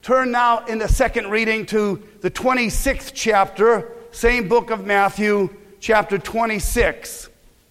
Turn now in the second reading to the 26th chapter, same book of Matthew, chapter 26.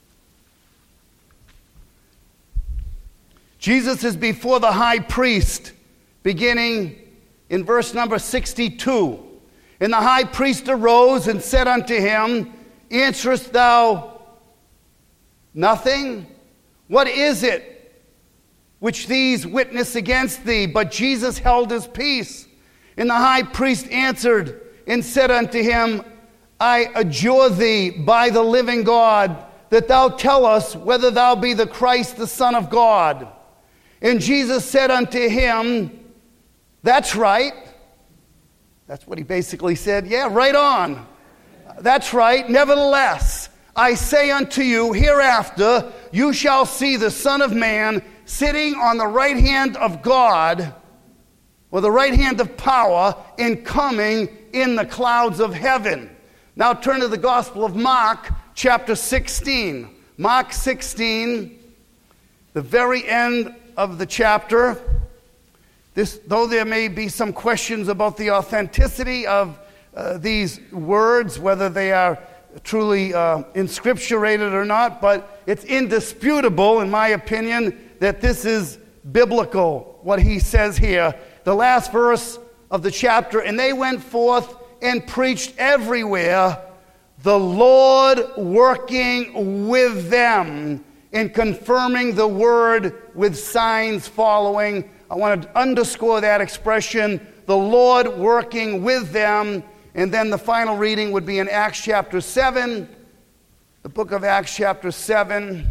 Jesus is before the high priest, beginning in verse number 62. And the high priest arose and said unto him, Answerest thou nothing? What is it which these witness against thee? But Jesus held his peace. And the high priest answered and said unto him, I adjure thee by the living God, that thou tell us whether thou be the Christ, the Son of God. And Jesus said unto him, That's right. That's what he basically said. Yeah, right on. That's right. Nevertheless, I say unto you, hereafter you shall see the Son of Man sitting on the right hand of God, or the right hand of power, and coming in the clouds of heaven. Now turn to the Gospel of Mark, chapter 16. Mark 16, the very end of the chapter. Though there may be some questions about the authenticity of these words, whether they are truly inscripturated or not, but it's indisputable, in my opinion, that this is biblical, what he says here. The last verse of the chapter, and they went forth and preached everywhere, the Lord working with them and confirming the word with signs following. I want to underscore that expression, the Lord working with them. And then the final reading would be in Acts chapter 7, the book of Acts chapter 7.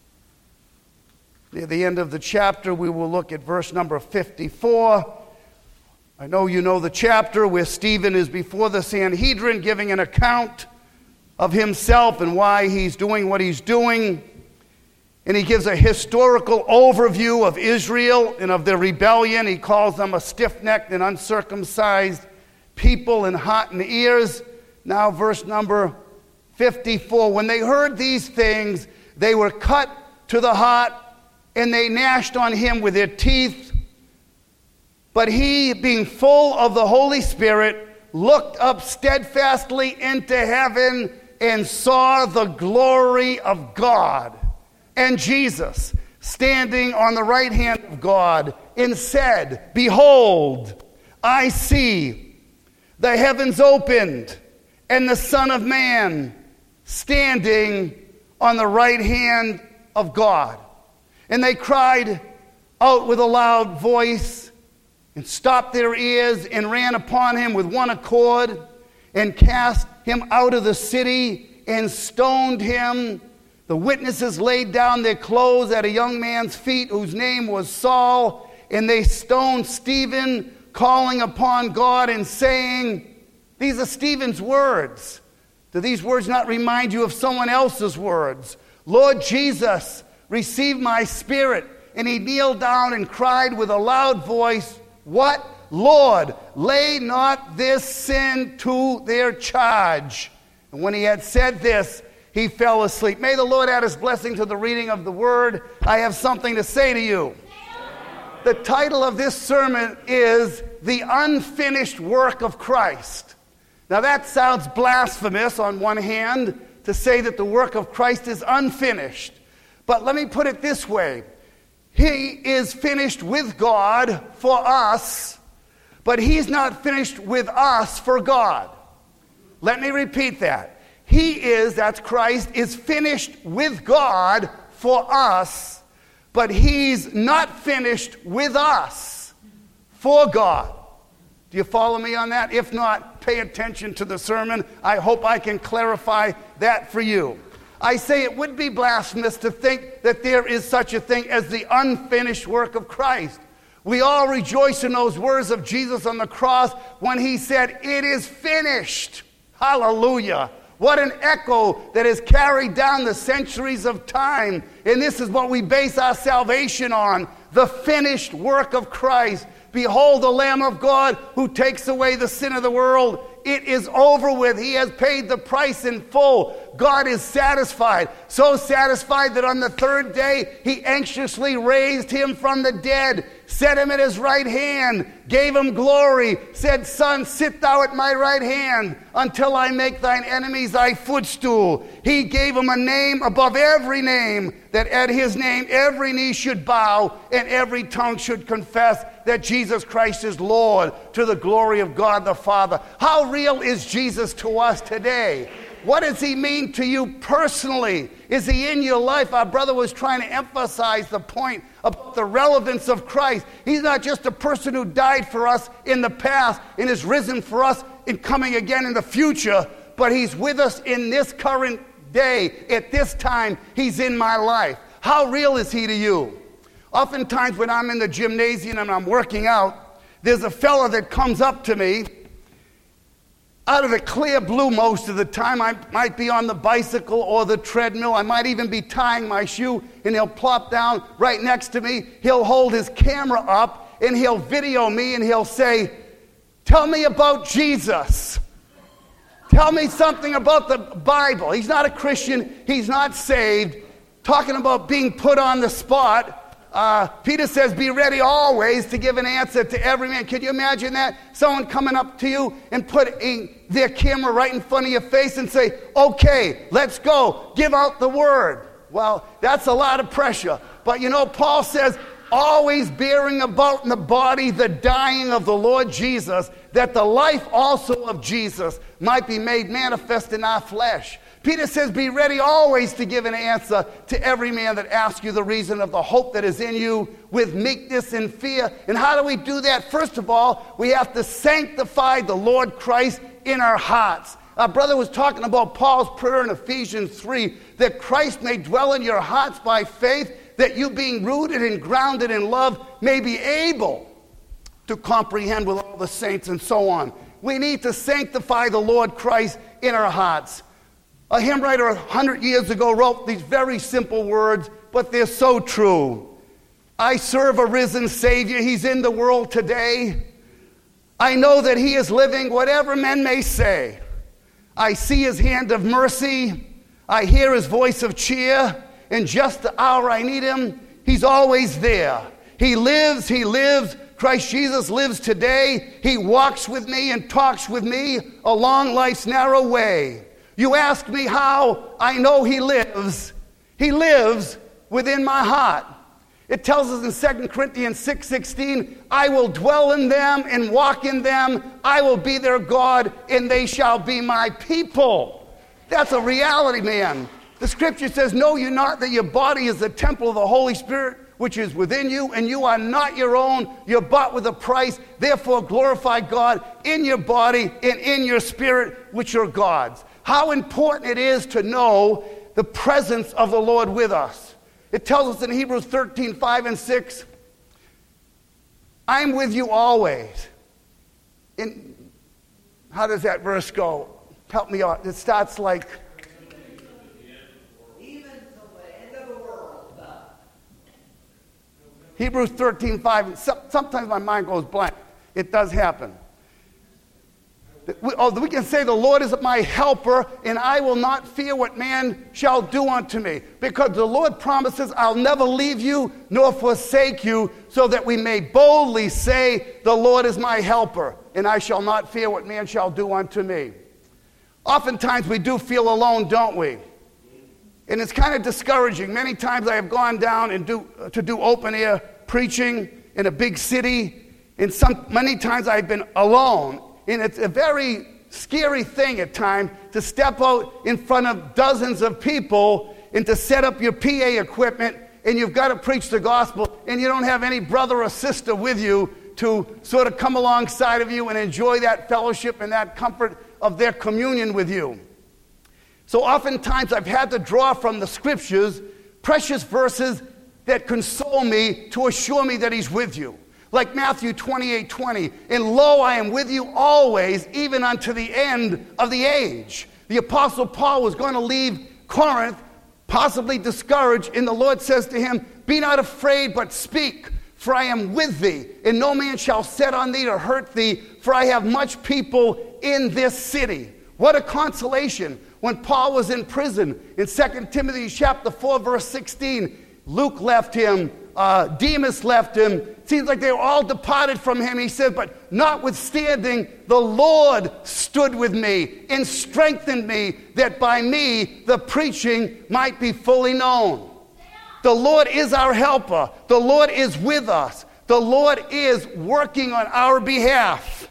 Near the end of the chapter, we will look at verse number 54. I know you know the chapter where Stephen is before the Sanhedrin giving an account of himself and why he's doing what he's doing. And he gives a historical overview of Israel and of their rebellion. He calls them a stiff-necked and uncircumcised people in heart and ears. Now verse number 54. When they heard these things, they were cut to the heart, and they gnashed on him with their teeth. But he, being full of the Holy Spirit, looked up steadfastly into heaven and saw the glory of God and Jesus standing on the right hand of God, and said, Behold, I see the heavens opened, and the Son of Man standing on the right hand of God. And they cried out with a loud voice, and stopped their ears, and ran upon him with one accord, and cast him out of the city, and stoned him. The witnesses laid down their clothes at a young man's feet, whose name was Saul, and they stoned Stephen, calling upon God and saying, these are Stephen's words. Do these words not remind you of someone else's words? Lord Jesus, receive my spirit. And he kneeled down and cried with a loud voice, What? Lord, lay not this sin to their charge. And when he had said this, he fell asleep. May the Lord add his blessing to the reading of the word. I have something to say to you. The title of this sermon is The Unfinished Work of Christ. Now that sounds blasphemous on one hand, to say that the work of Christ is unfinished. But let me put it this way. He is finished with God for us, but he's not finished with us for God. Let me repeat that. He is, that's Christ, is finished with God for us, but he's not finished with us for God. Do you follow me on that? If not, pay attention to the sermon. I hope I can clarify that for you. I say it would be blasphemous to think that there is such a thing as the unfinished work of Christ. We all rejoice in those words of Jesus on the cross when he said, It is finished. Hallelujah. What an echo that has carried down the centuries of time. And this is what we base our salvation on, the finished work of Christ. Behold the Lamb of God who takes away the sin of the world. It is over with. He has paid the price in full. God is satisfied. So satisfied that on the third day, he anxiously raised him from the dead, set him at his right hand, gave him glory, said, Son, sit thou at my right hand until I make thine enemies thy footstool. He gave him a name above every name, that at his name every knee should bow and every tongue should confess that Jesus Christ is Lord, to the glory of God the Father. How real is Jesus to us today? What does he mean to you personally? Is he in your life? Our brother was trying to emphasize the point of the relevance of Christ. He's not just a person who died for us in the past and is risen for us in coming again in the future, but he's with us in this current day. At this time, he's in my life. How real is he to you? Oftentimes when I'm in the gymnasium and I'm working out, there's a fella that comes up to me out of the clear blue most of the time. I might be on the bicycle or the treadmill. I might even be tying my shoe, and he'll plop down right next to me. He'll hold his camera up, and he'll video me, and he'll say, tell me about Jesus. Tell me something about the Bible. He's not a Christian. He's not saved. Talking about being put on the spot. Peter says, be ready always to give an answer to every man. Can you imagine that? Someone coming up to you and putting their camera right in front of your face and say, okay, let's go. Give out the word. Well, that's a lot of pressure. But you know, Paul says, always bearing about in the body the dying of the Lord Jesus, that the life also of Jesus might be made manifest in our flesh. Peter says, be ready always to give an answer to every man that asks you the reason of the hope that is in you with meekness and fear. And how do we do that? First of all, we have to sanctify the Lord Christ in our hearts. Our brother was talking about Paul's prayer in Ephesians 3, that Christ may dwell in your hearts by faith, that you being rooted and grounded in love may be able to comprehend with all the saints and so on. We need to sanctify the Lord Christ in our hearts. A hymn writer 100 years ago wrote these very simple words, but they're so true. I serve a risen Savior. He's in the world today. I know that he is living, whatever men may say. I see his hand of mercy. I hear his voice of cheer. In just the hour I need him, he's always there. He lives. Christ Jesus lives today. He walks with me and talks with me along life's narrow way. You ask me how I know he lives. He lives within my heart. It tells us in 2 Corinthians 6:16, I will dwell in them and walk in them. I will be their God, and they shall be my people. That's a reality, man. The scripture says, know you not that your body is the temple of the Holy Spirit, which is within you, and you are not your own. You're bought with a price. Therefore, glorify God in your body and in your spirit, which are God's. How important it is to know the presence of the Lord with us. It tells us in Hebrews 13:5 and 6, I'm with you always. How does that verse go? Help me out. It starts like, even to the end of the world. Hebrews 13:5. Sometimes my mind goes blank. It does happen. We can say the Lord is my helper, and I will not fear what man shall do unto me. Because the Lord promises, I'll never leave you nor forsake you, so that we may boldly say, the Lord is my helper, and I shall not fear what man shall do unto me. Oftentimes we do feel alone, don't we? And it's kind of discouraging. Many times I have gone down and to do open air preaching in a big city, and many times I've been alone. And it's a very scary thing at times to step out in front of dozens of people and to set up your PA equipment, and you've got to preach the gospel, and you don't have any brother or sister with you to sort of come alongside of you and enjoy that fellowship and that comfort of their communion with you. So oftentimes I've had to draw from the scriptures precious verses that console me to assure me that he's with you. Like Matthew 28:20, and lo, I am with you always, even unto the end of the age. The Apostle Paul was going to leave Corinth, possibly discouraged, and the Lord says to him, be not afraid, but speak. For I am with thee, and no man shall set on thee to hurt thee, for I have much people in this city. What a consolation. When Paul was in prison, in 2 Timothy chapter 4, verse 16, Luke left him, Demas left him. It seems like they were all departed from him. He said, but notwithstanding, the Lord stood with me and strengthened me, that by me the preaching might be fully known. The Lord is our helper. The Lord is with us. The Lord is working on our behalf.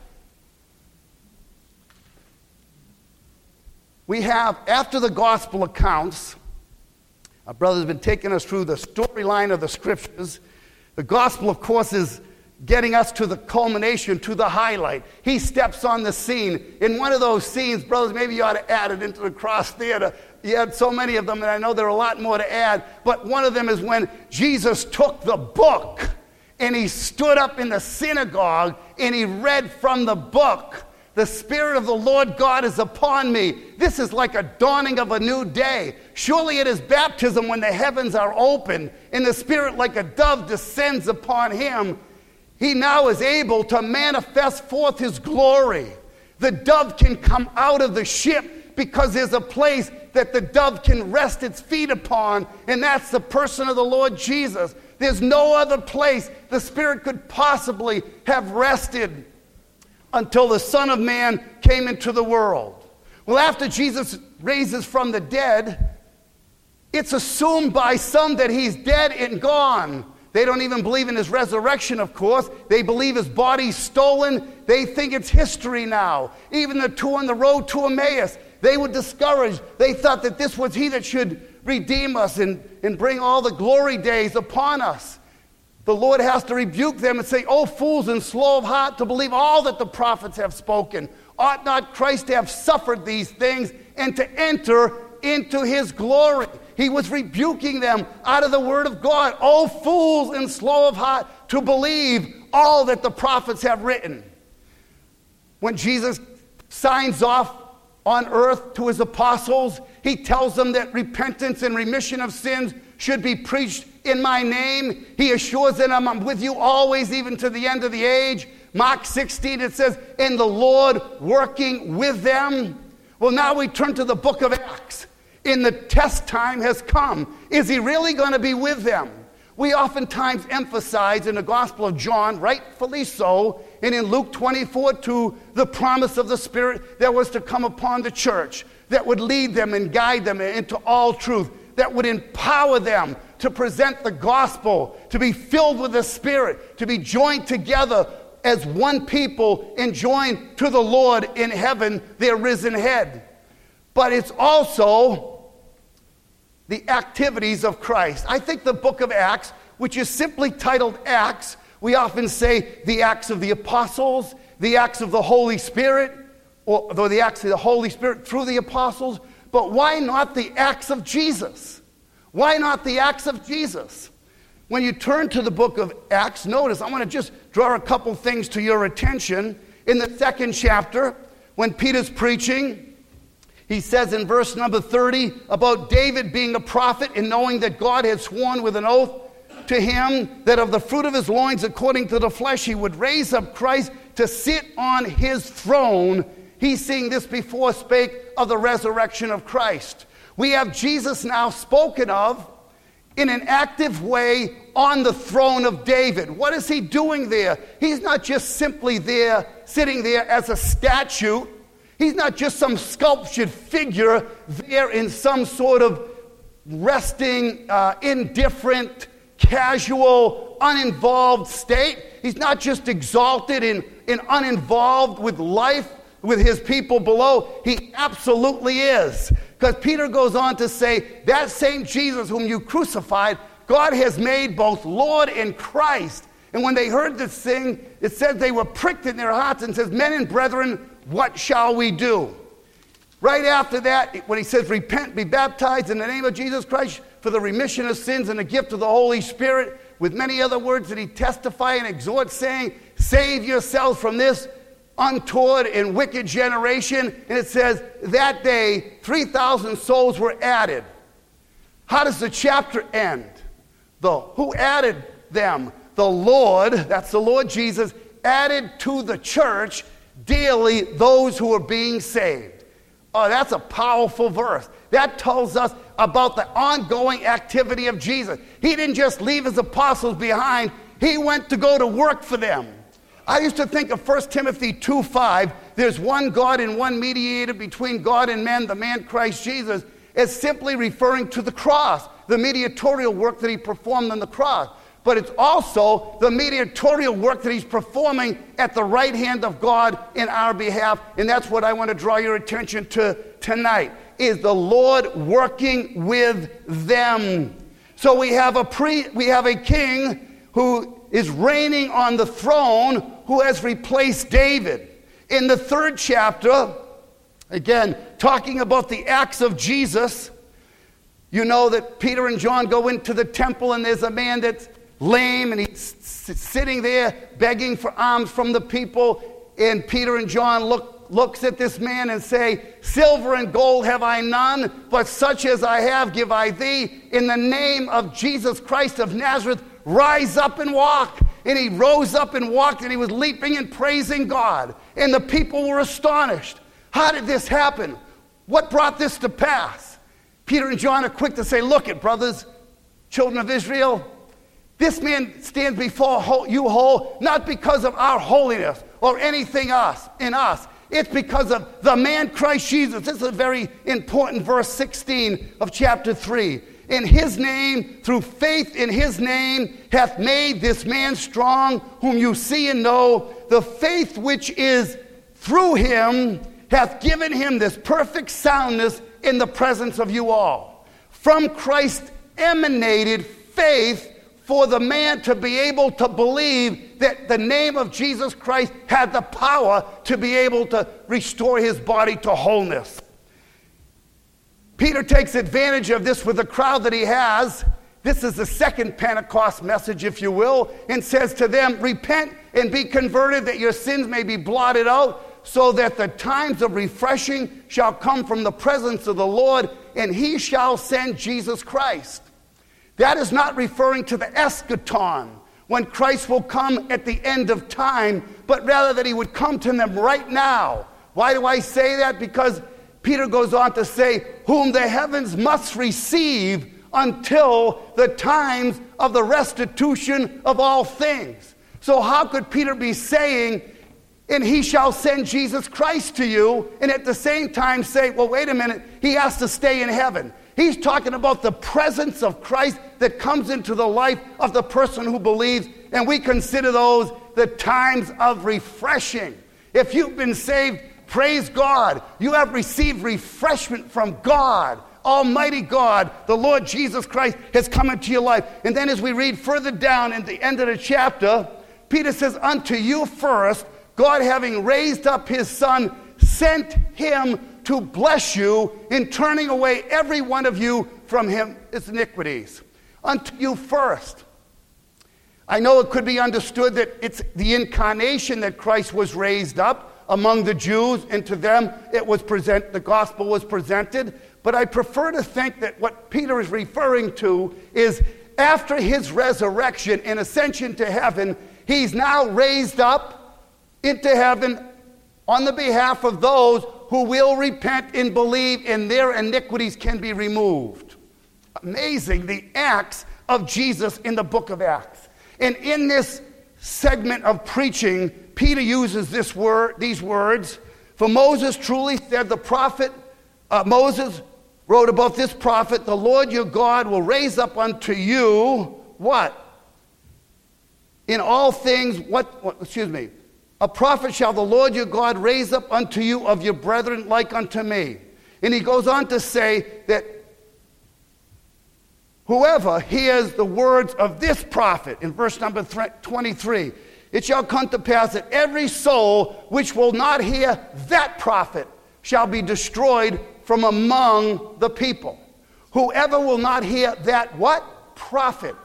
We have, after the gospel accounts, our brother's been taking us through the storyline of the scriptures. The gospel, of course, is getting us to the culmination, to the highlight. He steps on the scene. In one of those scenes, brothers, maybe you ought to add it into the cross theater. You had so many of them, and I know there are a lot more to add. But one of them is when Jesus took the book, and he stood up in the synagogue, and he read from the book. The Spirit of the Lord God is upon me. This is like a dawning of a new day. Surely it is baptism when the heavens are open and the Spirit like a dove descends upon him. He now is able to manifest forth his glory. The dove can come out of the ship because there's a place that the dove can rest its feet upon, and that's the person of the Lord Jesus. There's no other place the Spirit could possibly have rested until the Son of Man came into the world. Well, after Jesus raises from the dead, it's assumed by some that he's dead and gone. They don't even believe in his resurrection, of course. They believe his body's stolen. They think it's history now. Even the two on the road to Emmaus, they were discouraged. They thought that this was he that should redeem us and bring all the glory days upon us. The Lord has to rebuke them and say, "O fools and slow of heart to believe all that the prophets have spoken. Ought not Christ to have suffered these things and to enter into his glory?" He was rebuking them out of the word of God. "O fools and slow of heart to believe all that the prophets have written." When Jesus signs off on earth to his apostles, he tells them that repentance and remission of sins should be preached in my name. He assures them, "I'm with you always, even to the end of the age." Mark 16, it says, "And the Lord working with them." Well, now we turn to the book of Acts. And the test time has come. Is he really going to be with them? We oftentimes emphasize in the Gospel of John, rightfully so, and in Luke 24:2, the promise of the Spirit that was to come upon the church, that would lead them and guide them into all truth, that would empower them to present the gospel, to be filled with the Spirit, to be joined together as one people and joined to the Lord in heaven, their risen head. But it's also the activities of Christ. I think the book of Acts, which is simply titled Acts, we often say the Acts of the Apostles, the Acts of the Holy Spirit, or the Acts of the Holy Spirit through the Apostles, but why not the Acts of Jesus? Why not the Acts of Jesus? When you turn to the book of Acts, notice, I want to just draw a couple things to your attention. In the second chapter, when Peter's preaching, he says in verse number 30 about David being a prophet and knowing that God had sworn with an oath to him that of the fruit of his loins according to the flesh he would raise up Christ to sit on his throne. He's seeing this before spake of the resurrection of Christ. We have Jesus now spoken of in an active way on the throne of David. What is he doing there? He's not just simply there, sitting there as a statue. He's not just some sculptured figure there in some sort of resting, indifferent, casual, uninvolved state. He's not just exalted and uninvolved with life, with his people below. He absolutely is. Because Peter goes on to say, that same Jesus whom you crucified, God has made both Lord and Christ. And when they heard this thing, it says they were pricked in their hearts and says, "Men and brethren, what shall we do?" Right after that, when he says, "Repent, be baptized in the name of Jesus Christ for the remission of sins and the gift of the Holy Spirit," with many other words that he testify and exhort, saying, "Save yourselves from this untoward and wicked generation." And it says, that day, 3,000 souls were added. How does the chapter end? Who added them? the Lord, that's the Lord Jesus, added to the church daily those who are being saved. Oh, that's a powerful verse. That tells us about the ongoing activity of Jesus. He didn't just leave his apostles behind. He went to go to work for them. I used to think of 1 Timothy 2:5, there's one God and one mediator between God and men, the man Christ Jesus, as simply referring to the cross, the mediatorial work that he performed on the cross. But it's also the mediatorial work that he's performing at the right hand of God in our behalf. And that's what I want to draw your attention to tonight, is the Lord working with them. So we have a king who is reigning on the throne, who has replaced David. In the 3rd chapter, again, talking about the acts of Jesus, you know that Peter and John go into the temple and there's a man that's lame and he's sitting there begging for alms from the people, and Peter and John looks at this man and say, silver and gold have I none, but such as I have give I thee. In the name of Jesus Christ of Nazareth, rise up and walk. And he rose up and walked, and he was leaping and praising God. And the people were astonished. How did this happen? What brought this to pass? Peter and John are quick to say, look it, brothers, children of Israel, this man stands before you whole, not because of our holiness or anything in us. It's because of the man Christ Jesus. This is a very important verse 16 of chapter 3. In his name, through faith in his name, hath made this man strong, whom you see and know. The faith which is through him hath given him this perfect soundness in the presence of you all. From Christ emanated faith for the man to be able to believe that the name of Jesus Christ had the power to be able to restore his body to wholeness. Peter takes advantage of this with the crowd that he has. This is the second Pentecost message, if you will, and says to them, repent and be converted that your sins may be blotted out, so that the times of refreshing shall come from the presence of the Lord, and he shall send Jesus Christ. That is not referring to the eschaton, when Christ will come at the end of time, but rather that he would come to them right now. Why do I say that? Because Peter goes on to say, whom the heavens must receive until the times of the restitution of all things. So how could Peter be saying, and he shall send Jesus Christ to you, and at the same time say, well, wait a minute, he has to stay in heaven. He's talking about the presence of Christ that comes into the life of the person who believes, and we consider those the times of refreshing. If you've been saved, praise God. You have received refreshment from God. Almighty God, the Lord Jesus Christ, has come into your life. And then as we read further down in the end of the chapter, Peter says, unto you first, God having raised up his Son, sent him to bless you in turning away every one of you from his iniquities. Unto you first. I know it could be understood that it's the incarnation that Christ was raised up among the Jews, and to them the gospel was presented. But I prefer to think that what Peter is referring to is after his resurrection and ascension to heaven, he's now raised up into heaven on the behalf of those who will repent and believe, and their iniquities can be removed. Amazing, the acts of Jesus in the book of Acts. And in this segment of preaching, Peter uses these words. For Moses truly said, the prophet, Moses wrote about this prophet, the Lord your God will raise up unto you, what? In all things, a prophet shall the Lord your God raise up unto you of your brethren like unto me. And he goes on to say that whoever hears the words of this prophet, in verse number 23, it shall come to pass that every soul which will not hear that prophet shall be destroyed from among the people. Whoever will not hear that what? Prophet.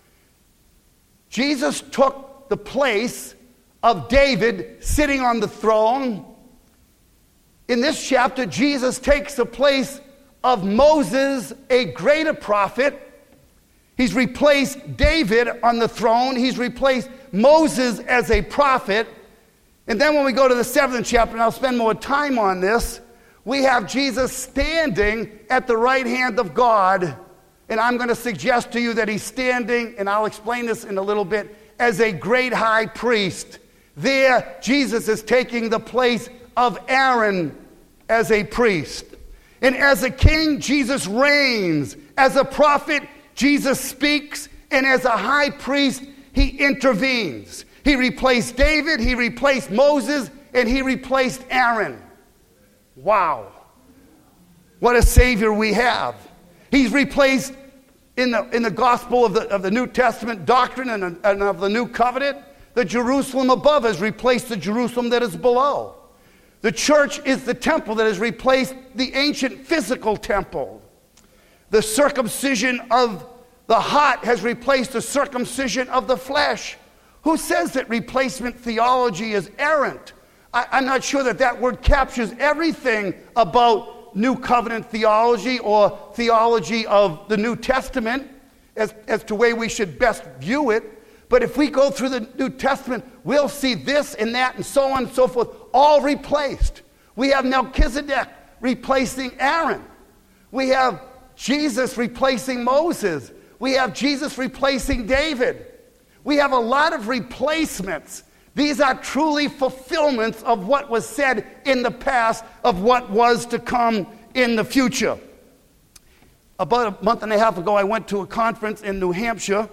Jesus took the place of David sitting on the throne. In this chapter, Jesus takes the place of Moses, a greater prophet. He's replaced David on the throne. He's replaced Moses as a prophet. And then when we go to the 7th chapter, and I'll spend more time on this, we have Jesus standing at the right hand of God. And I'm going to suggest to you that he's standing, and I'll explain this in a little bit, as a great high priest. There, Jesus is taking the place of Aaron as a priest. And as a king, Jesus reigns. As a prophet, Jesus speaks. And as a high priest, he intervenes. He replaced David, he replaced Moses, and he replaced Aaron. Wow. What a Savior we have. He's replaced, in the gospel of the New Testament doctrine and of the New Covenant, the Jerusalem above has replaced the Jerusalem that is below. The church is the temple that has replaced the ancient physical temple. The circumcision of the heart has replaced the circumcision of the flesh. Who says that replacement theology is errant? I'm not sure that word captures everything about New Covenant theology or theology of the New Testament as to the way we should best view it. But if we go through the New Testament, we'll see this and that and so on and so forth, all replaced. We have Melchizedek replacing Aaron. We have Jesus replacing Moses. We have Jesus replacing David. We have a lot of replacements. These are truly fulfillments of what was said in the past, of what was to come in the future. About a month and a half ago, I went to a conference in New Hampshire.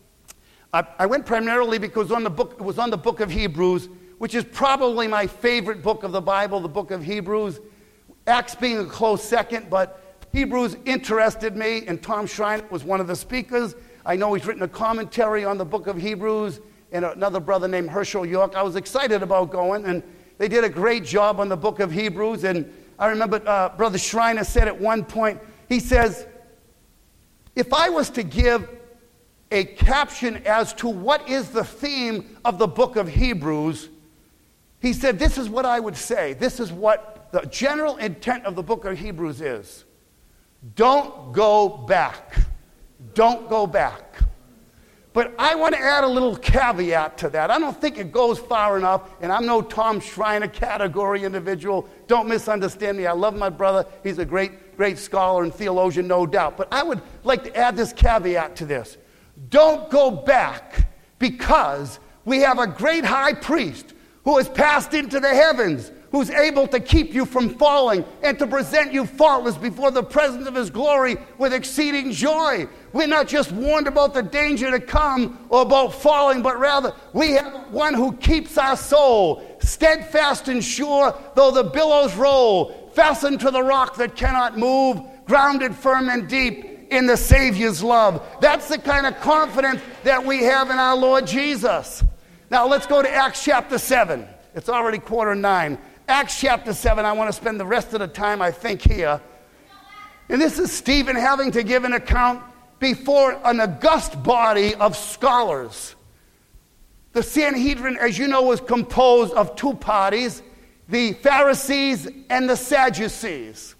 I went primarily because it was on the book of Hebrews, which is probably my favorite book of the Bible, the book of Hebrews. Acts being a close second, but Hebrews interested me, and Tom Schreiner was one of the speakers. I know he's written a commentary on the book of Hebrews, and another brother named Herschel York. I was excited about going, and they did a great job on the book of Hebrews. And I remember Brother Schreiner said at one point, he says, if I was to give a caption as to what is the theme of the book of Hebrews, he said, this is what I would say. This is what the general intent of the book of Hebrews is. Don't go back. Don't go back. But I want to add a little caveat to that. I don't think it goes far enough, and I'm no Tom Schreiner category individual. Don't misunderstand me. I love my brother. He's a great scholar and theologian, no doubt. But I would like to add this caveat to this. Don't go back, because we have a great high priest who has passed into the heavens, who's able to keep you from falling and to present you faultless before the presence of his glory with exceeding joy. We're not just warned about the danger to come or about falling, but rather we have one who keeps our soul steadfast and sure, though the billows roll, fastened to the rock that cannot move, grounded firm and deep in the Savior's love. That's the kind of confidence that we have in our Lord Jesus. Now let's go to Acts chapter 7. It's already 9:15. Acts chapter 7, I want to spend the rest of the time, I think, here. And this is Stephen having to give an account before an august body of scholars. The Sanhedrin, as you know, was composed of two parties, the Pharisees and the Sadducees.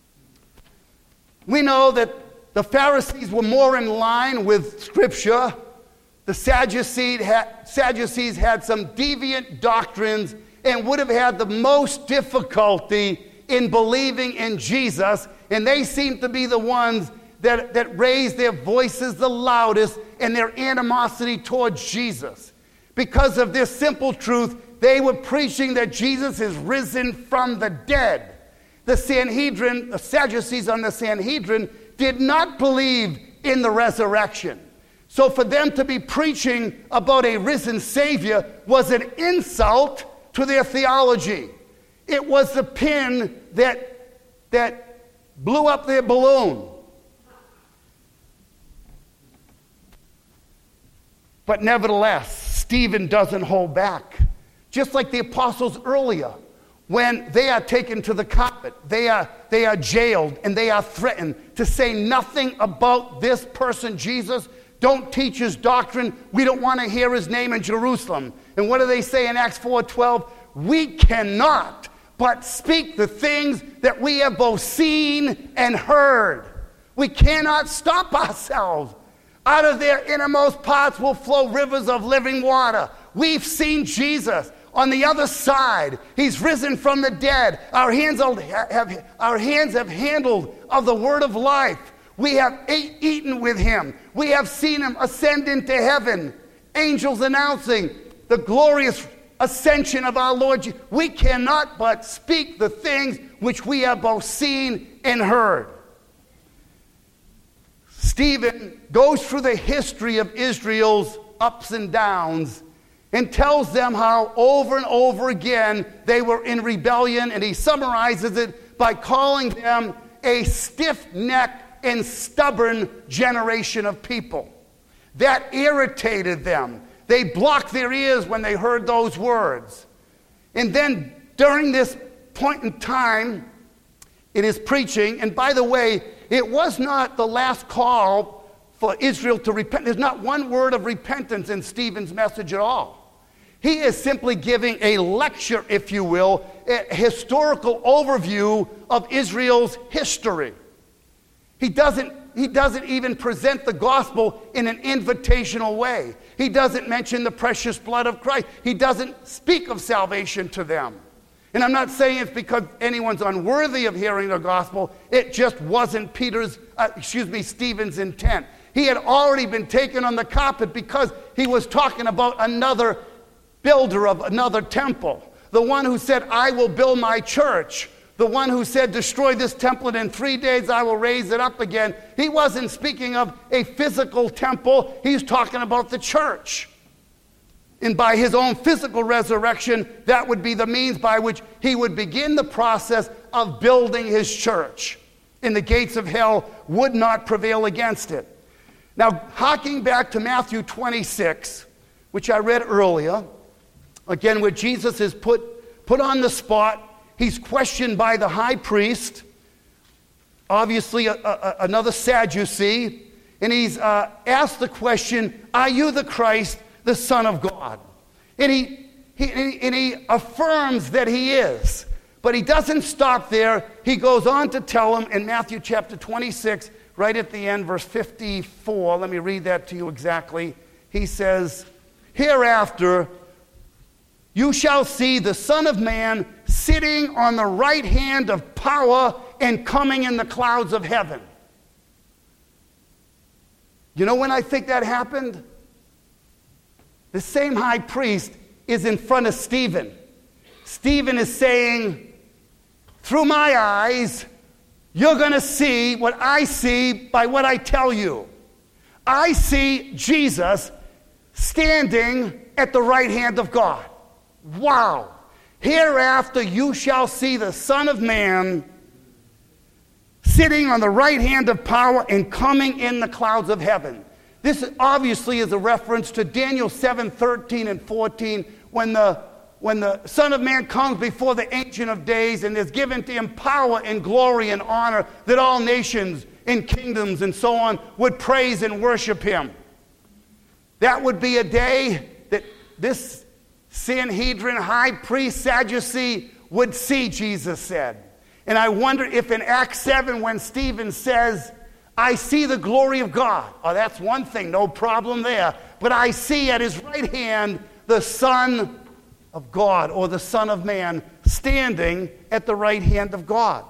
We know that the Pharisees were more in line with Scripture. The Sadducees had some deviant doctrines and would have had the most difficulty in believing in Jesus, and they seemed to be the ones that raised their voices the loudest in their animosity towards Jesus. Because of this simple truth, they were preaching that Jesus is risen from the dead. The Sanhedrin, the Sadducees on the Sanhedrin, did not believe in the resurrection. So for them to be preaching about a risen Savior was an insult to their theology. It was the pin that blew up their balloon. But nevertheless, Stephen doesn't hold back. Just like the apostles earlier, when they are taken to the carpet, they are jailed and they are threatened to say nothing about this person, Jesus. Don't teach his doctrine. We don't want to hear his name in Jerusalem. And what do they say in Acts 4:12? We cannot but speak the things that we have both seen and heard. We cannot stop ourselves. Out of their innermost parts will flow rivers of living water. We've seen Jesus on the other side. He's risen from the dead. Our hands have handled of the word of life. We have eaten with him. We have seen him ascend into heaven. Angels announcing the glorious ascension of our Lord Jesus. We cannot but speak the things which we have both seen and heard. Stephen goes through the history of Israel's ups and downs and tells them how over and over again they were in rebellion, and he summarizes it by calling them a stiff-necked and stubborn generation of people. That irritated them. They blocked their ears when they heard those words. And then during this point in time in his preaching, and by the way, it was not the last call for Israel to repent. There's not one word of repentance in Stephen's message at all. He is simply giving a lecture, if you will, a historical overview of Israel's history. He doesn't even present the gospel in an invitational way. He doesn't mention the precious blood of Christ. He doesn't speak of salvation to them. And I'm not saying it's because anyone's unworthy of hearing the gospel. It just wasn't Stephen's intent. He had already been taken on the carpet because he was talking about another builder of another temple. The one who said, I will build my church. The one who said, destroy this temple and in 3 days I will raise it up again. He wasn't speaking of a physical temple. He's talking about the church. And by his own physical resurrection, that would be the means by which he would begin the process of building his church. And the gates of hell would not prevail against it. Now, harking back to Matthew 26, which I read earlier, again, where Jesus is put on the spot. He's questioned by the high priest, obviously another Sadducee, and he's asked the question, are you the Christ, the Son of God? And he affirms that he is. But he doesn't stop there. He goes on to tell him in Matthew chapter 26, right at the end, verse 54. Let me read that to you exactly. He says, hereafter you shall see the Son of Man sitting on the right hand of power and coming in the clouds of heaven. You know when I think that happened? The same high priest is in front of Stephen. Stephen is saying, through my eyes, you're going to see what I see by what I tell you. I see Jesus standing at the right hand of God. Wow. Hereafter you shall see the Son of Man sitting on the right hand of power and coming in the clouds of heaven. This obviously is a reference to Daniel 7:13 and 14, when the Son of Man comes before the Ancient of Days and is given to him power and glory and honor, that all nations and kingdoms and so on would praise and worship him. That would be a day that this Sanhedrin high priest Sadducee would see, Jesus said. And I wonder if in Acts 7, when Stephen says, I see the glory of God. Oh, that's one thing, no problem there. But I see at his right hand the Son of God, or the Son of Man, standing at the right hand of God.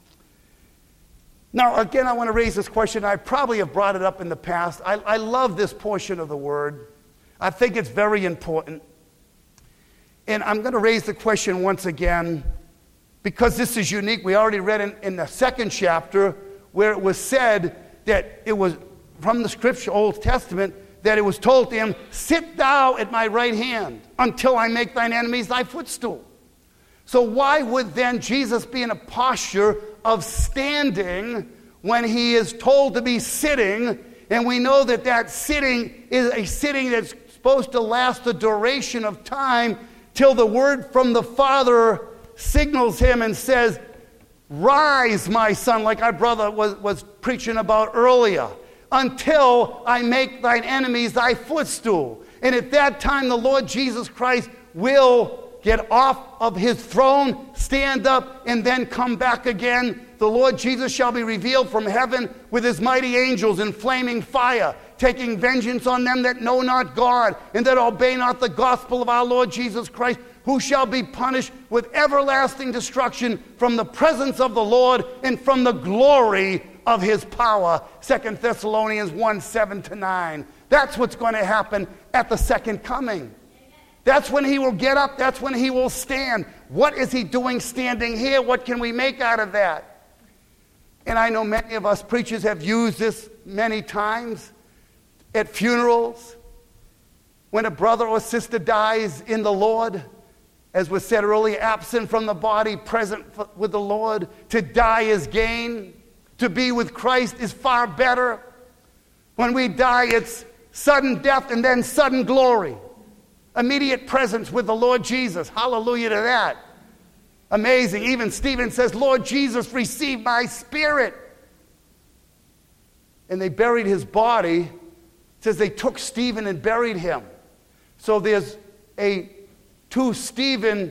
Now, again, I want to raise this question. I probably have brought it up in the past. I love this portion of the Word. I think it's very important. And I'm going to raise the question once again, because this is unique. We already read in the second chapter where it was said that it was from the Scripture, Old Testament, that it was told to him, sit thou at my right hand until I make thine enemies thy footstool. So why would then Jesus be in a posture of standing when he is told to be sitting? And we know that that sitting is a sitting that's supposed to last the duration of time till the word from the Father signals him and says, rise, my son, like our brother was preaching about earlier, until I make thine enemies thy footstool. And at that time, the Lord Jesus Christ will get off of his throne, stand up, and then come back again. The Lord Jesus shall be revealed from heaven with his mighty angels in flaming fire, taking vengeance on them that know not God and that obey not the gospel of our Lord Jesus Christ, who shall be punished with everlasting destruction from the presence of the Lord and from the glory of his power. 2 Thessalonians 1, 7-9. That's what's going to happen at the second coming. That's when he will get up. That's when he will stand. What is he doing standing here? What can we make out of that? And I know many of us preachers have used this many times at funerals, when a brother or sister dies in the Lord, as was said earlier, absent from the body, present with the Lord. To die is gain. To be with Christ is far better. When we die, it's sudden death and then sudden glory. Immediate presence with the Lord Jesus. Hallelujah to that. Amazing. Even Stephen says, Lord Jesus, receive my spirit. And they buried his body. It says they took Stephen and buried him. So there's a to Stephen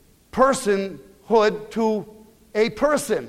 personhood to a person.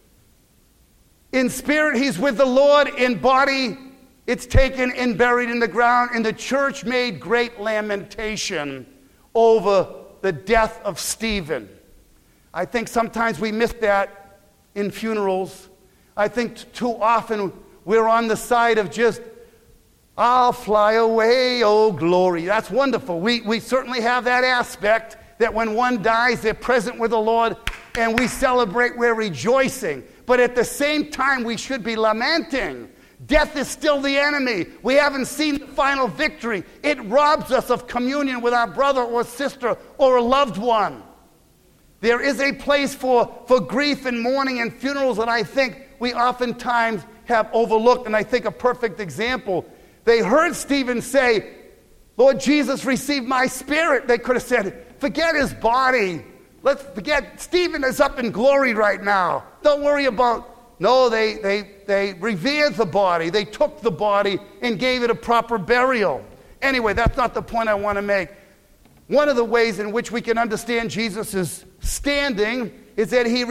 In spirit, he's with the Lord. In body, it's taken and buried in the ground. And the church made great lamentation over the death of Stephen. I think sometimes we miss that in funerals. I think too often we're on the side of just, I'll fly away, oh glory. That's wonderful. We certainly have that aspect that when one dies, they're present with the Lord and we celebrate, we're rejoicing. But at the same time, we should be lamenting. Death is still the enemy. We haven't seen the final victory. It robs us of communion with our brother or sister or a loved one. There is a place for grief and mourning and funerals that I think we oftentimes have overlooked. And I think a perfect example, they heard Stephen say, Lord Jesus, receive my spirit. They could have said, forget his body. Let's forget, Stephen is up in glory right now. Don't worry about. No, they revered the body. They took the body and gave it a proper burial. Anyway, that's not the point I want to make. One of the ways in which we can understand Jesus' standing is that he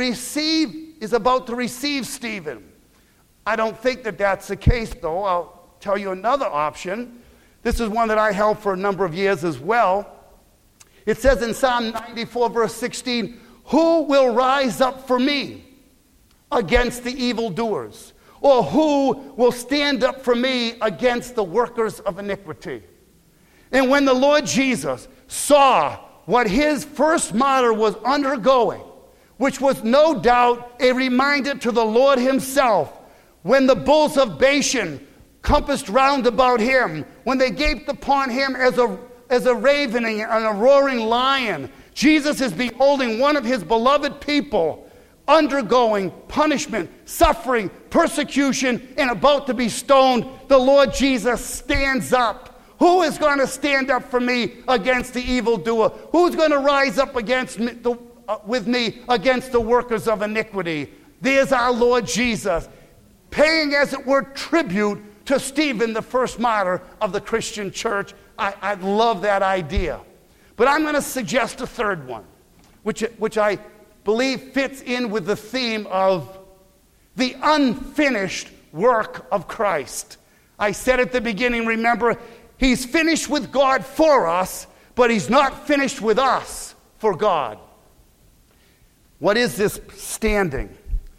is about to receive Stephen. I don't think that that's the case, though. I'll tell you another option. This is one that I held for a number of years as well. It says in Psalm 94, verse 16, who will rise up for me against the evildoers? Or who will stand up for me against the workers of iniquity? And when the Lord Jesus saw what his first martyr was undergoing, which was no doubt a reminder to the Lord himself, when the bulls of Bashan compassed round about him, when they gaped upon him as a ravening and a roaring lion, Jesus is beholding one of his beloved people undergoing punishment, suffering, persecution, and about to be stoned. The Lord Jesus stands up. Who is going to stand up for me against the evildoer? Who's going to rise up against me, with me against the workers of iniquity? There's our Lord Jesus, paying, as it were, tribute to Stephen, the first martyr of the Christian church. I love that idea. But I'm going to suggest a third one, which I believe fits in with the theme of the unfinished work of Christ. I said at the beginning, remember, he's finished with God for us, but he's not finished with us for God. What is this standing?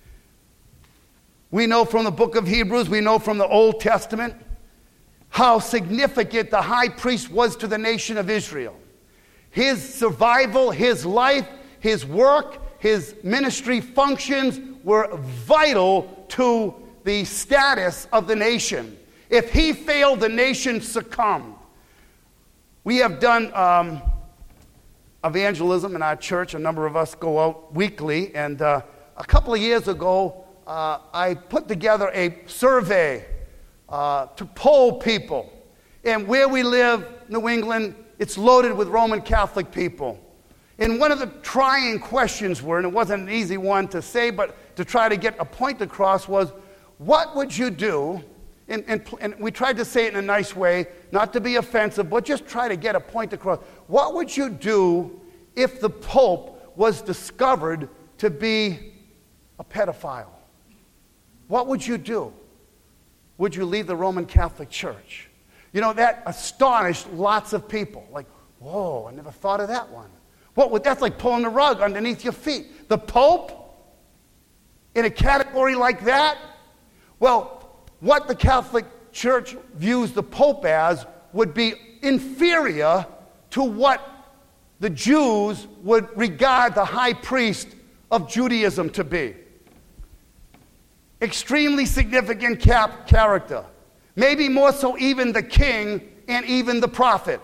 We know from the book of Hebrews, we know from the Old Testament, how significant the high priest was to the nation of Israel. His survival, his life, his work, his ministry functions were vital to the status of the nation. If he failed, the nation succumbed. We have done evangelism in our church. A number of us go out weekly. And a couple of years ago, I put together a survey to poll people. And where we live, New England, it's loaded with Roman Catholic people. And one of the trying questions were, and it wasn't an easy one to say, but to try to get a point across was, what would you do? And we tried to say it in a nice way, not to be offensive, but just try to get a point across. What would you do if the Pope was discovered to be a pedophile? What would you do? would you leave the Roman Catholic Church? You know, that astonished lots of people. Like, whoa, I never thought of that one. That's like pulling the rug underneath your feet. The Pope in a category like that? Well, what the Catholic Church views the Pope as would be inferior to what the Jews would regard the high priest of Judaism to be. Extremely significant character. Maybe more so even the king and even the prophet.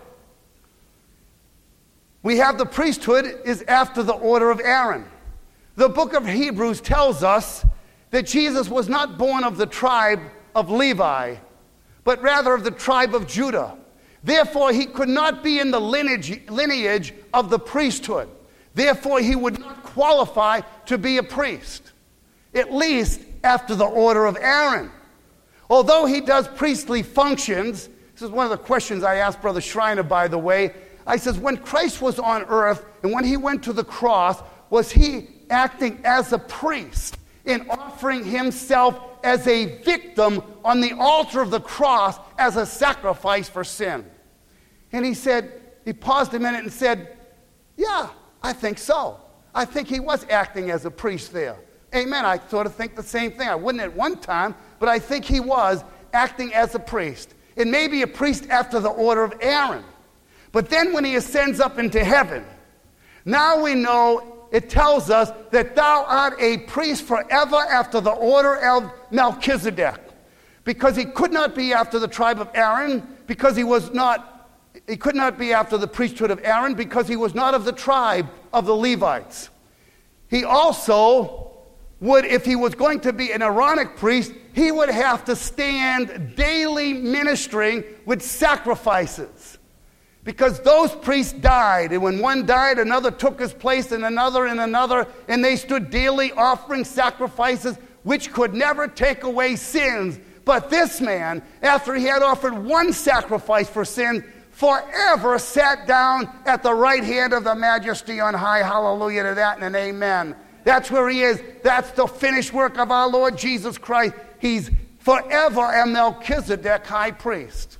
We have the priesthood is after the order of Aaron. The book of Hebrews tells us that Jesus was not born of the tribe of Levi, but rather of the tribe of Judah. Therefore, he could not be in the lineage of the priesthood. Therefore, he would not qualify to be a priest, at least after the order of Aaron. Although he does priestly functions, this is one of the questions I asked Brother Schreiner, by the way. I says, when Christ was on earth and when he went to the cross, was he acting as a priest in offering himself as a victim on the altar of the cross as a sacrifice for sin? And he paused a minute and said, yeah, I think so. I think he was acting as a priest there. Amen. I sort of think the same thing. I wouldn't at one time, but I think he was acting as a priest. And maybe a priest after the order of Aaron. But then when he ascends up into heaven, now we know it tells us that thou art a priest forever after the order of Melchizedek. Because he could not be after the tribe of Aaron, because he could not be after the priesthood of Aaron, because he was not of the tribe of the Levites. He also would, if he was going to be an Aaronic priest, he would have to stand daily ministering with sacrifices. Because those priests died, and when one died, another took his place, and another, and they stood daily offering sacrifices which could never take away sins. But this man, after he had offered one sacrifice for sin, forever sat down at the right hand of the Majesty on high. Hallelujah to that and an amen. That's where he is. That's the finished work of our Lord Jesus Christ. He's forever a Melchizedek high priest.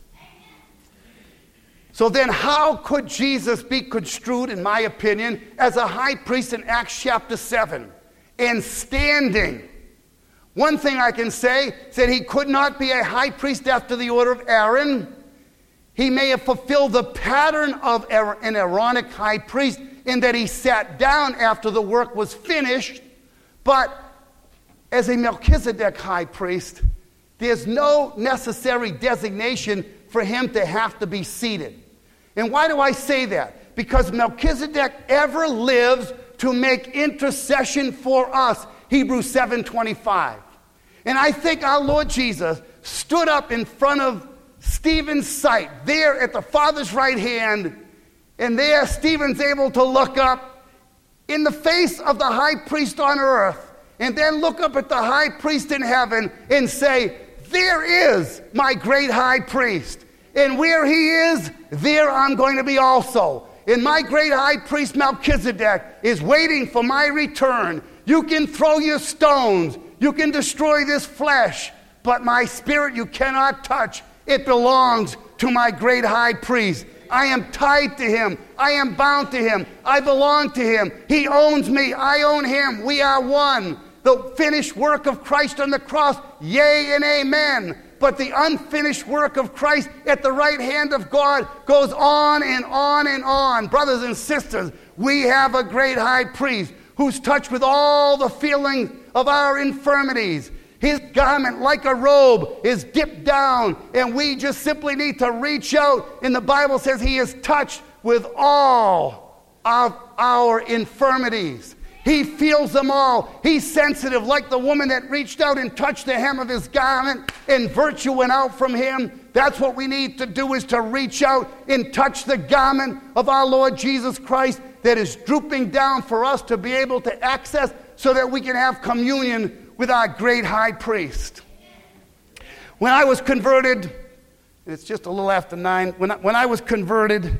So then how could Jesus be construed, in my opinion, as a high priest in Acts chapter 7 and standing? One thing I can say is that he could not be a high priest after the order of Aaron. He may have fulfilled the pattern of an Aaronic high priest in that he sat down after the work was finished, but as a Melchizedek high priest, there's no necessary designation for him to have to be seated. And why do I say that? Because Melchizedek ever lives to make intercession for us, Hebrews 7:25. And I think our Lord Jesus stood up in front of Stephen's sight, there at the Father's right hand, and there Stephen's able to look up in the face of the high priest on earth, and then look up at the high priest in heaven and say, there is my great high priest. And where he is, there I'm going to be also. And my great high priest Melchizedek is waiting for my return. You can throw your stones, you can destroy this flesh, but my spirit you cannot touch. It belongs to my great high priest. I am tied to him. I am bound to him. I belong to him. He owns me. I own him. We are one. The finished work of Christ on the cross, yea and amen. But the unfinished work of Christ at the right hand of God goes on and on and on. Brothers and sisters, we have a great high priest who's touched with all the feeling of our infirmities. His garment, like a robe, is dipped down, and we just simply need to reach out. And the Bible says he is touched with all of our infirmities. He feels them all. He's sensitive, like the woman that reached out and touched the hem of his garment, and virtue went out from him. That's what we need to do, is to reach out and touch the garment of our Lord Jesus Christ that is drooping down for us to be able to access, so that we can have communion with our great high priest. When I was converted, it's just a little after 9, when I was converted,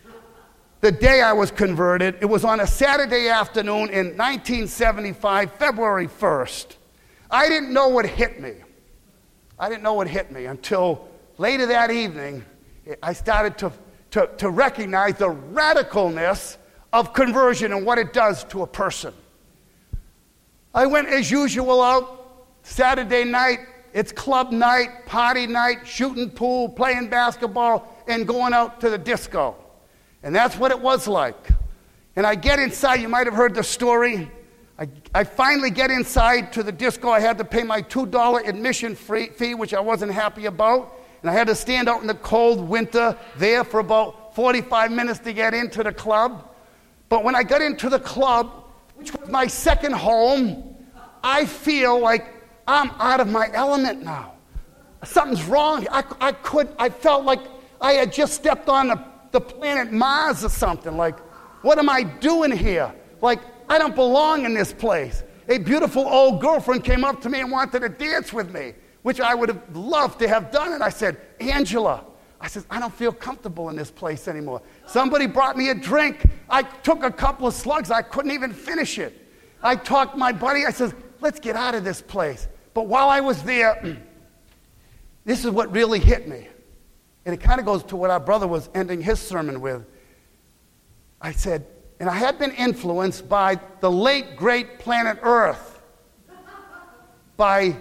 the day I was converted, it was on a Saturday afternoon in 1975, February 1st. I didn't know what hit me. I didn't know what hit me until later that evening. I started to recognize the radicalness of conversion and what it does to a person. I went as usual out Saturday night. It's club night, party night, shooting pool, playing basketball, and going out to the disco. And that's what it was like. And I get inside. You might have heard the story. I finally get inside to the disco. I had to pay my $2 admission fee, which I wasn't happy about. And I had to stand out in the cold winter there for about 45 minutes to get into the club. But when I got into the club, which was my second home, I feel like I'm out of my element now. Something's wrong. I felt like I had just stepped on the planet Mars or something. Like, what am I doing here? Like, I don't belong in this place. A beautiful old girlfriend came up to me and wanted to dance with me, which I would have loved to have done. And I said, Angela, I said, I don't feel comfortable in this place anymore. Somebody brought me a drink. I took a couple of slugs. I couldn't even finish it. I talked to my buddy. I said, let's get out of this place. But while I was there, this is what really hit me. And it kind of goes to what our brother was ending his sermon with. I said, and I had been influenced by the late, great planet Earth, by...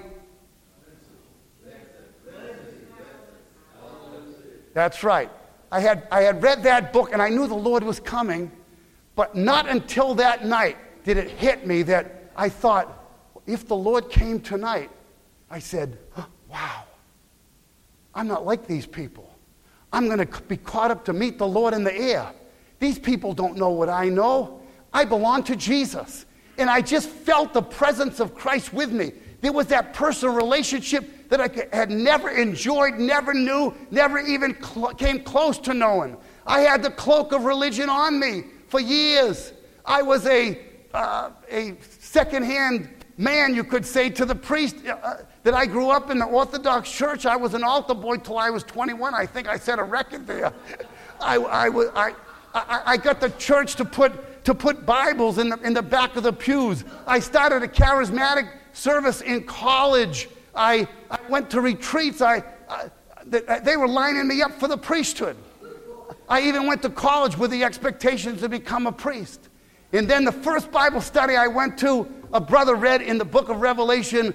That's right. I had read that book, and I knew the Lord was coming, but not until that night did it hit me that I thought, if the Lord came tonight, I said, oh, wow, I'm not like these people. I'm going to be caught up to meet the Lord in the air. These people don't know what I know. I belong to Jesus. And I just felt the presence of Christ with me. There was that personal relationship that I had never enjoyed, never knew, never even came close to knowing. I had the cloak of religion on me for years. I was a second-hand man, you could say, to the priest that I grew up in the Orthodox Church. I was an altar boy till I was 21. I think I set a record there. I got the church to put Bibles in the back of the pews. I started a charismatic service in college. I went to retreats. They were lining me up for the priesthood. I even went to college with the expectations to become a priest. And then the first Bible study I went to, a brother read in the book of Revelation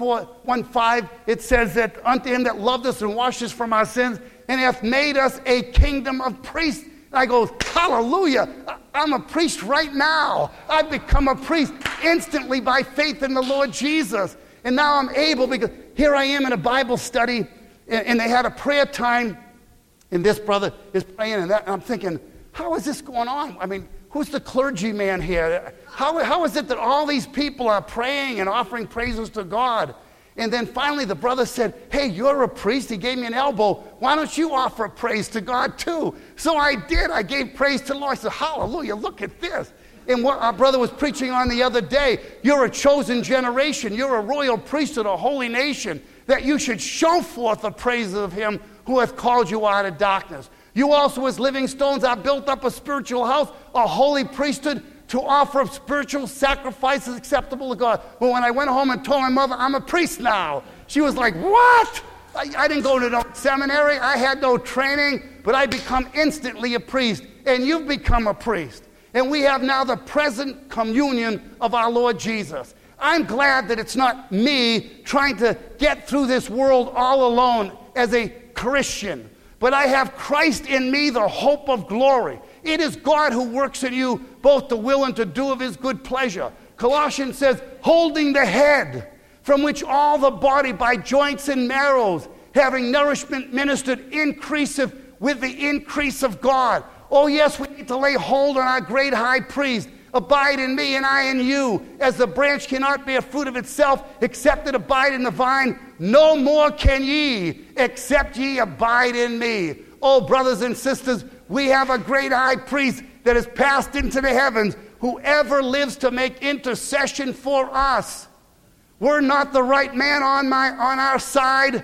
1:5, it says that unto him that loved us and washed us from our sins and hath made us a kingdom of priests. And I go, hallelujah, I'm a priest right now. I've become a priest instantly by faith in the Lord Jesus. And now I'm able, because here I am in a Bible study, and they had a prayer time, and this brother is praying, and I'm thinking, how is this going on? I mean, who's the clergyman here? How is it that all these people are praying and offering praises to God? And then finally the brother said, hey, you're a priest. He gave me an elbow. Why don't you offer praise to God too? So I did. I gave praise to the Lord. I said, hallelujah, look at this. And what our brother was preaching on the other day, you're a chosen generation. You're a royal priesthood, a holy nation, that you should show forth the praises of him who hath called you out of darkness. You also, as living stones, are built up a spiritual house, a holy priesthood, to offer up spiritual sacrifices acceptable to God. But when I went home and told my mother, I'm a priest now, she was like, what? I didn't go to no seminary. I had no training, but I become instantly a priest. And you've become a priest. And we have now the present communion of our Lord Jesus. I'm glad that it's not me trying to get through this world all alone as a Christian, but I have Christ in me, the hope of glory. It is God who works in you both to will and to do of his good pleasure. Colossians says, holding the head, from which all the body by joints and marrows, having nourishment ministered, increaseth with the increase of God. Oh yes, we need to lay hold on our great high priest. Abide in me and I in you. As the branch cannot bear fruit of itself, except it abide in the vine, no more can ye, except ye abide in me. Oh, brothers and sisters, we have a great high priest that has passed into the heavens, whoever lives to make intercession for us. We're not the right man on our side.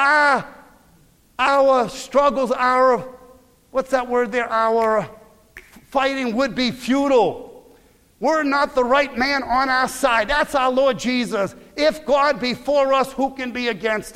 Our struggles, what's that word there? Our fighting would be futile. We're not the right man on our side. That's our Lord Jesus. If God be for us, who can be against us?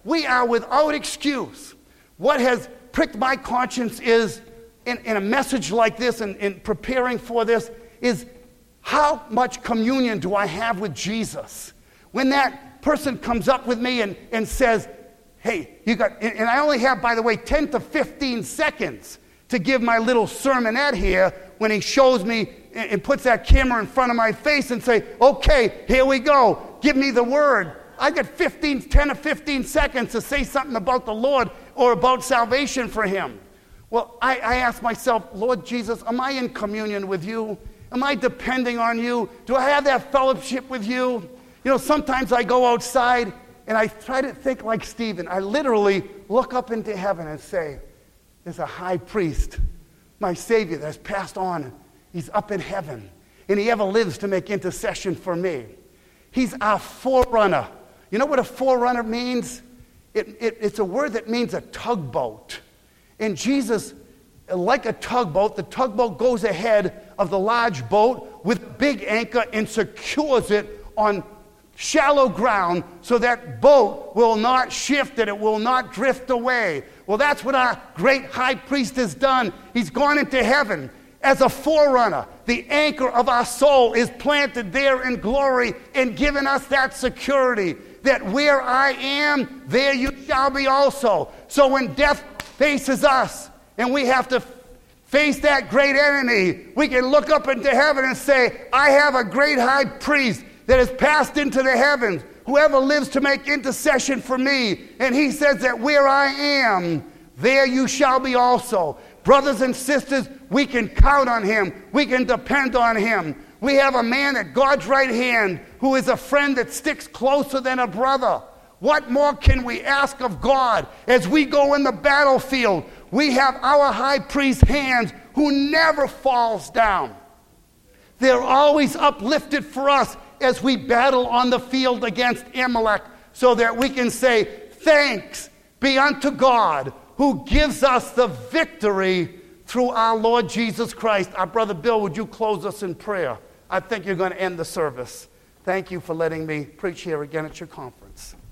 we are without excuse. What has pricked my conscience is, in a message like this and in preparing for this, is how much communion do I have with Jesus? When that person comes up with me and says, hey, you got, and I only have, by the way, 10 to 15 seconds to give my little sermonette here when he shows me and puts that camera in front of my face and say, okay, here we go, give me the word. I got 10 to 15 seconds to say something about the Lord or about salvation for him. Well, I ask myself, Lord Jesus, am I in communion with you? Am I depending on you? Do I have that fellowship with you? You know, sometimes I go outside and I try to think like Stephen. I literally look up into heaven and say, there's a high priest, my Savior that's passed on. He's up in heaven, and he ever lives to make intercession for me. He's our forerunner. You know what a forerunner means? It's a word that means a tugboat. And Jesus, like a tugboat, the tugboat goes ahead of the large boat with a big anchor and secures it on shallow ground so that boat will not shift and it will not drift away. Well, that's what our great high priest has done. He's gone into heaven as a forerunner. The anchor of our soul is planted there in glory and given us that security that where I am, there you shall be also. So when death faces us and we have to face that great enemy, we can look up into heaven and say, I have a great high priest that has passed into the heavens, whoever lives to make intercession for me. And he says that where I am, there you shall be also. Brothers and sisters, we can count on him. We can depend on him. We have a man at God's right hand who is a friend that sticks closer than a brother. What more can we ask of God as we go in the battlefield? We have our high priest's hands who never falls down. They're always uplifted for us as we battle on the field against Amalek, so that we can say, thanks be unto God who gives us the victory through our Lord Jesus Christ. Our brother Bill, would you close us in prayer? I think you're going to end the service. Thank you for letting me preach here again at your conference.